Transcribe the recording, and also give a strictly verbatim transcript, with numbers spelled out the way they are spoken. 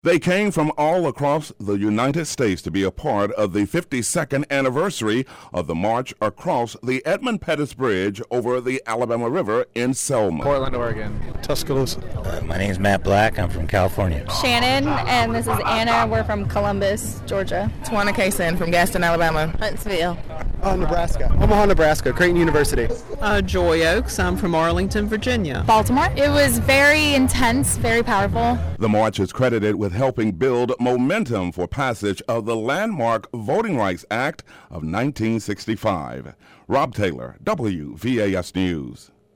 They came from all across the United States to be a part of the fifty-second anniversary of the March across the Edmund Pettus Bridge over the Alabama River in Selma. Portland, Oregon. Tuscaloosa. Uh, my name is Matt Black. I'm from California. Shannon, and this is Anna. We're from Columbus, Georgia. Tawana Kaysen from Gaston, Alabama. Huntsville. Uh, Nebraska. Omaha, Nebraska. Creighton University. Uh, Joy Oaks. I'm from Arlington, Virginia. Baltimore. It was very intense, very powerful. The march is credited with helping build momentum for passage of the landmark Voting Rights Act of nineteen sixty-five. Rob Taylor, W V A S News.